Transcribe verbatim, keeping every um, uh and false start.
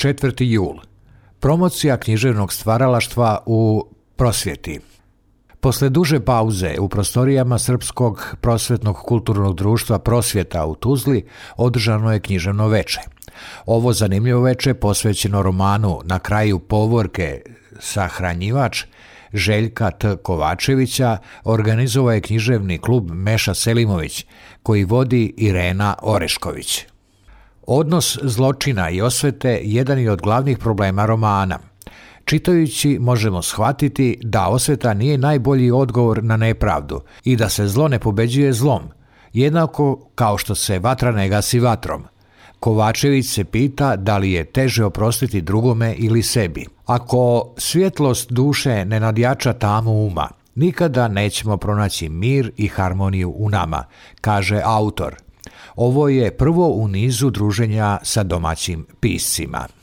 četvrti jul. Promocija književnog stvaralaštva u prosvjeti. Posle duže pauze u prostorijama Srpskog prosvetnog kulturnog društva Prosvjeta u Tuzli održano je književno veče. Ovo zanimljivo veče posvećeno romanu Na kraju povorke Sahranjivač Željka T. Kovačevića organizovao je književni klub Meša Selimović, koji vodi Irena Orešković. Odnos zločina i osvete jedan je od glavnih problema romana. Čitajući možemo shvatiti da osveta nije najbolji odgovor na nepravdu i da se zlo ne pobeđuje zlom, jednako kao što se vatra ne gasi vatrom. Kovačević se pita da li je teže oprostiti drugome ili sebi. Ako svjetlost duše ne nadjača tamu uma, nikada nećemo pronaći mir i harmoniju u nama, kaže autor. Ovo je prvo u nizu druženja sa domaćim piscima.